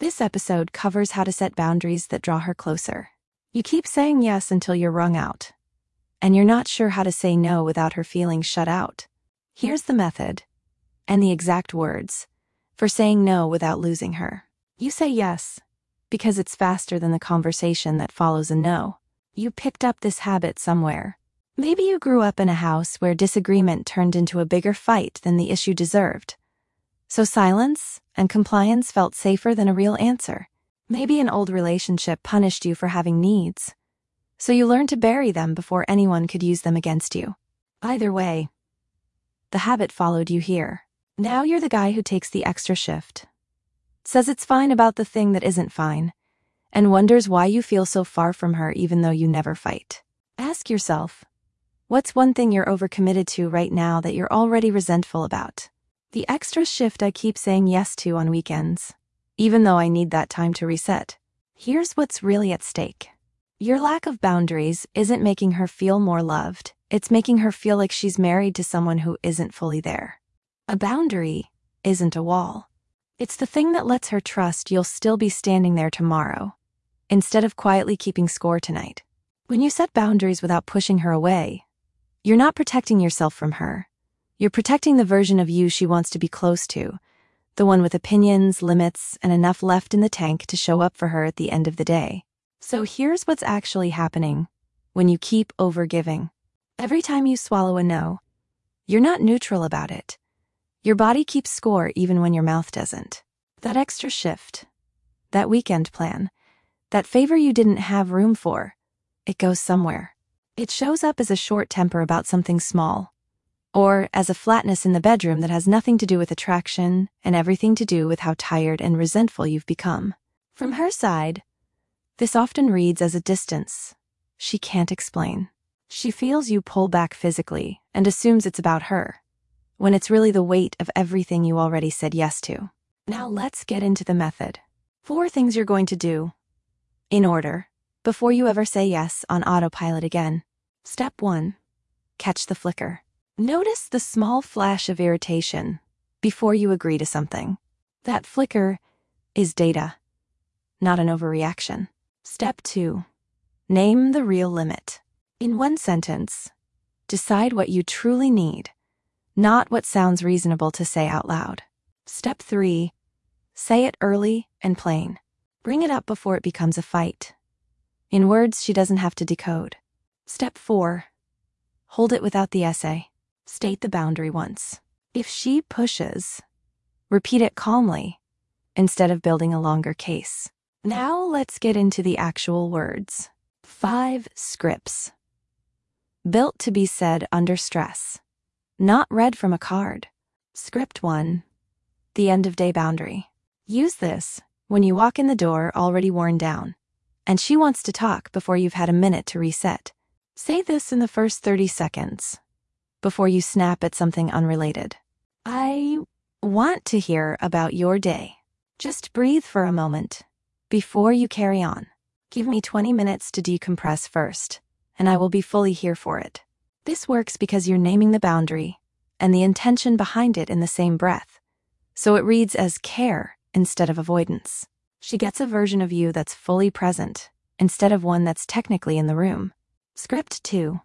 This episode covers how to set boundaries that draw her closer. You keep saying yes until you're wrung out, and you're not sure how to say no without her feeling shut out. Here's the method, and the exact words, for saying no without losing her. You say yes, because it's faster than the conversation that follows a no. You picked up this habit somewhere. Maybe you grew up in a house where disagreement turned into a bigger fight than the issue deserved. So silence and compliance felt safer than a real answer. Maybe an old relationship punished you for having needs, so you learned to bury them before anyone could use them against you. Either way, the habit followed you here. Now you're the guy who takes the extra shift, says it's fine about the thing that isn't fine, and wonders why you feel so far from her even though you never fight. Ask yourself, what's one thing you're overcommitted to right now that you're already resentful about? The extra shift I keep saying yes to on weekends, even though I need that time to reset. Here's what's really at stake. Your lack of boundaries isn't making her feel more loved. It's making her feel like she's married to someone who isn't fully there. A boundary isn't a wall. It's the thing that lets her trust you'll still be standing there tomorrow, instead of quietly keeping score tonight. When you set boundaries without pushing her away, you're not protecting yourself from her. You're protecting the version of you she wants to be close to, the one with opinions, limits, and enough left in the tank to show up for her at the end of the day. So here's what's actually happening when you keep overgiving. Every time you swallow a no, you're not neutral about it. Your body keeps score even when your mouth doesn't. That extra shift, that weekend plan, that favor you didn't have room for, it goes somewhere. It shows up as a short temper about something small, or as a flatness in the bedroom that has nothing to do with attraction and everything to do with how tired and resentful you've become. From her side, this often reads as a distance she can't explain. She feels you pull back physically and assumes it's about her, when it's really the weight of everything you already said yes to. Now let's get into the method. 4 things you're going to do, in order, before you ever say yes on autopilot again. Step 1. Catch the flicker. Notice the small flash of irritation before you agree to something. That flicker is data, not an overreaction. Step 2. Name the real limit. In one sentence, decide what you truly need, not what sounds reasonable to say out loud. Step 3. Say it early and plain. Bring it up before it becomes a fight, in words she doesn't have to decode. Step 4. Hold it without the essay. State the boundary once. If she pushes, repeat it calmly, instead of building a longer case. Now let's get into the actual words. 5 scripts. Built to be said under stress, not read from a card. Script 1. The end-of-day boundary. Use this when you walk in the door already worn down, and she wants to talk before you've had a minute to reset. Say this in the first 30 seconds, before you snap at something unrelated. I want to hear about your day. Just breathe for a moment before you carry on. Give me 20 minutes to decompress first, and I will be fully here for it. This works because you're naming the boundary and the intention behind it in the same breath, so it reads as care instead of avoidance. She gets a version of you that's fully present instead of one that's technically in the room. Script 2.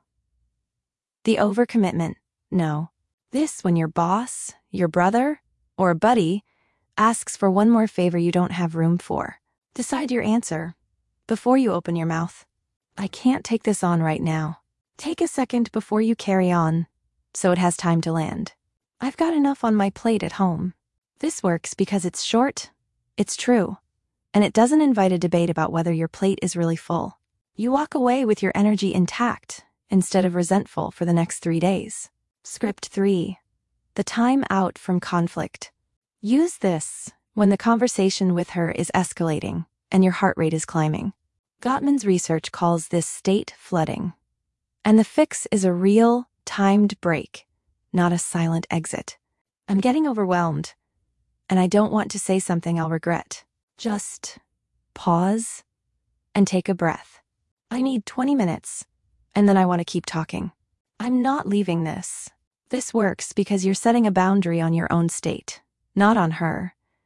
The overcommitment no. This when your boss, your brother, or a buddy asks for one more favor you don't have room for. Decide your answer before you open your mouth. I can't take this on right now. Take a second before you carry on, so it has time to land. I've got enough on my plate at home. This works because it's short, it's true, and it doesn't invite a debate about whether your plate is really full. You walk away with your energy intact instead of resentful for the next 3 days. Script 3. The time out from conflict. Use this when the conversation with her is escalating and your heart rate is climbing. Gottman's research calls this state flooding. And the fix is a real, timed break, not a silent exit. I'm getting overwhelmed, and I don't want to say something I'll regret. Just pause and take a breath. I need 20 minutes, and then I want to keep talking. I'm not leaving this. This works because you're setting a boundary on your own state, not on her,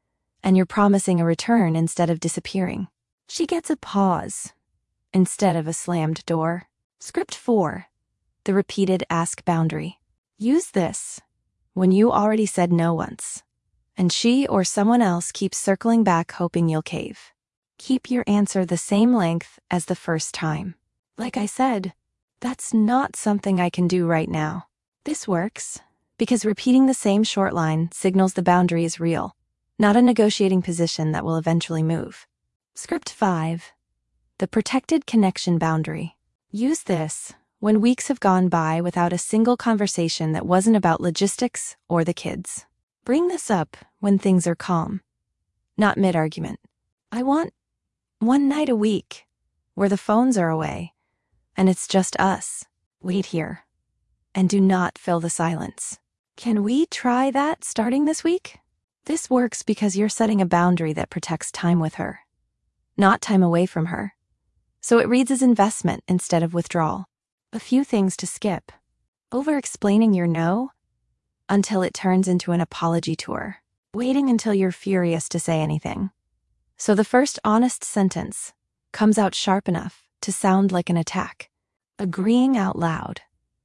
and you're promising a return instead of disappearing. She gets a pause instead of a slammed door. Script 4. The repeated ask boundary. Use this when you already said no once, and she or someone else keeps circling back hoping you'll cave. Keep your answer the same length as the first time. Like I said, that's not something I can do right now. This works because repeating the same short line signals the boundary is real, not a negotiating position that will eventually move. Script 5. The protected connection boundary. Use this when weeks have gone by without a single conversation that wasn't about logistics or the kids. Bring this up when things are calm, not mid-argument. I want one night a week where the phones are away and it's just us. Wait here and do not fill the silence. Can we try that starting this week? This works because you're setting a boundary that protects time with her, not time away from her. So it reads as investment instead of withdrawal. A few things to skip. Over-explaining your no until it turns into an apology tour. Waiting until you're furious to say anything. So the first honest sentence comes out sharp enough to sound like an attack. Agreeing out loud.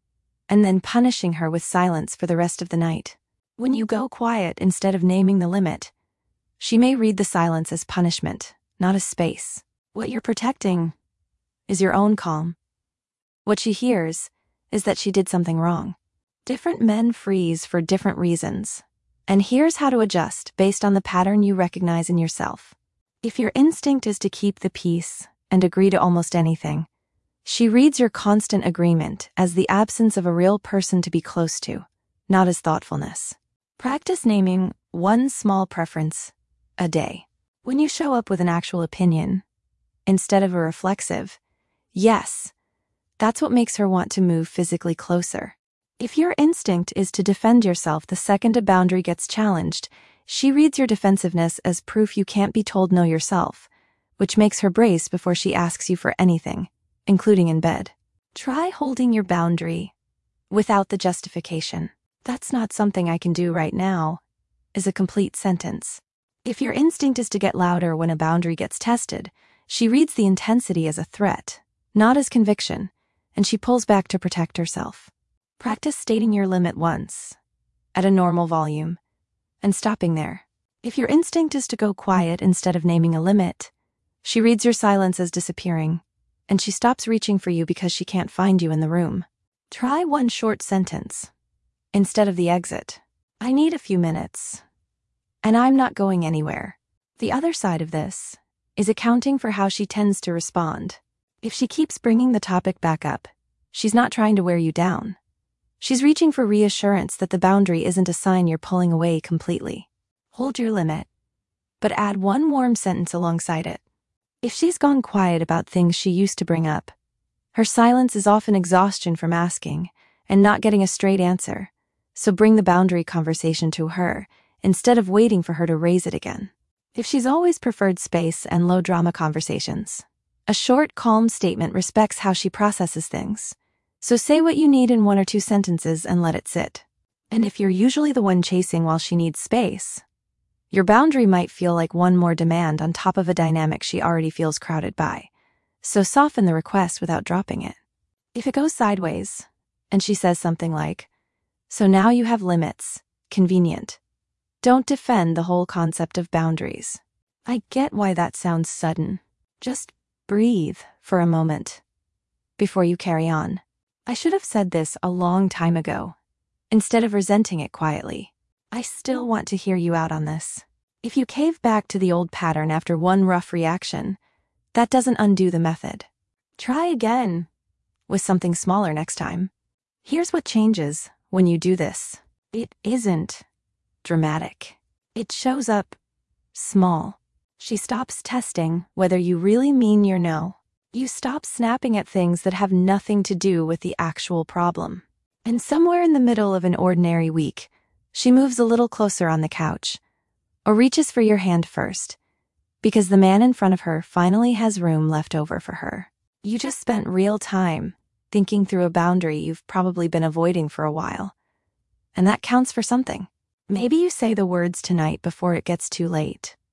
And then punishing her with silence for the rest of the night. When you go quiet instead of naming the limit, she may read the silence as punishment, not as space. What you're protecting is your own calm. What she hears is that she did something wrong. Different men freeze for different reasons, and here's how to adjust based on the pattern you recognize in yourself. If your instinct is to keep the peace and agree to almost anything, she reads your constant agreement as the absence of a real person to be close to, not as thoughtfulness. Practice naming one small preference a day. When you show up with an actual opinion, instead of a reflexive, yes, that's what makes her want to move physically closer. If your instinct is to defend yourself the second a boundary gets challenged, she reads your defensiveness as proof you can't be told no yourself, which makes her brace before she asks you for anything, including in bed. Try holding your boundary without the justification. That's not something I can do right now, is a complete sentence. If your instinct is to get louder when a boundary gets tested, she reads the intensity as a threat, not as conviction, and she pulls back to protect herself. Practice stating your limit once, at a normal volume, and stopping there. If your instinct is to go quiet instead of naming a limit, she reads your silence as disappearing, and she stops reaching for you because she can't find you in the room. Try one short sentence instead of the exit. I need a few minutes, and I'm not going anywhere. The other side of this is accounting for how she tends to respond. If she keeps bringing the topic back up, she's not trying to wear you down. She's reaching for reassurance that the boundary isn't a sign you're pulling away completely. Hold your limit, but add one warm sentence alongside it. If she's gone quiet about things she used to bring up, her silence is often exhaustion from asking and not getting a straight answer, so bring the boundary conversation to her instead of waiting for her to raise it again. If she's always preferred space and low-drama conversations, a short, calm statement respects how she processes things. So say what you need in 1 or 2 sentences and let it sit. And if you're usually the one chasing while she needs space, your boundary might feel like one more demand on top of a dynamic she already feels crowded by. So soften the request without dropping it. If it goes sideways, and she says something like, "So now you have limits, convenient," don't defend the whole concept of boundaries. I get why that sounds sudden. Just breathe for a moment before you carry on. I should have said this a long time ago, instead of resenting it quietly. I still want to hear you out on this. If you cave back to the old pattern after one rough reaction, that doesn't undo the method. Try again with something smaller next time. Here's what changes when you do this. It isn't dramatic. It shows up small. She stops testing whether you really mean your no. You stop snapping at things that have nothing to do with the actual problem. And somewhere in the middle of an ordinary week, she moves a little closer on the couch, or reaches for your hand first, because the man in front of her finally has room left over for her. You just spent real time thinking through a boundary you've probably been avoiding for a while. And that counts for something. Maybe you say the words tonight before it gets too late.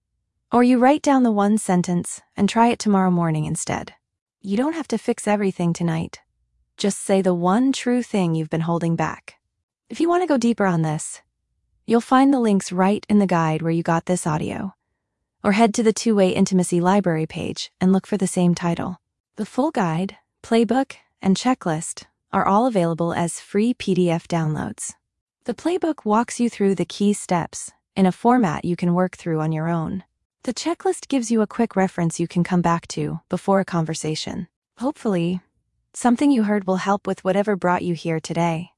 Or you write down the one sentence and try it tomorrow morning instead. You don't have to fix everything tonight. Just say the one true thing you've been holding back. If you want to go deeper on this, you'll find the links right in the guide where you got this audio. Or head to the Two-Way Intimacy Library page and look for the same title. The full guide, playbook, and checklist are all available as free PDF downloads. The playbook walks you through the key steps in a format you can work through on your own. The checklist gives you a quick reference you can come back to before a conversation. Hopefully, something you heard will help with whatever brought you here today.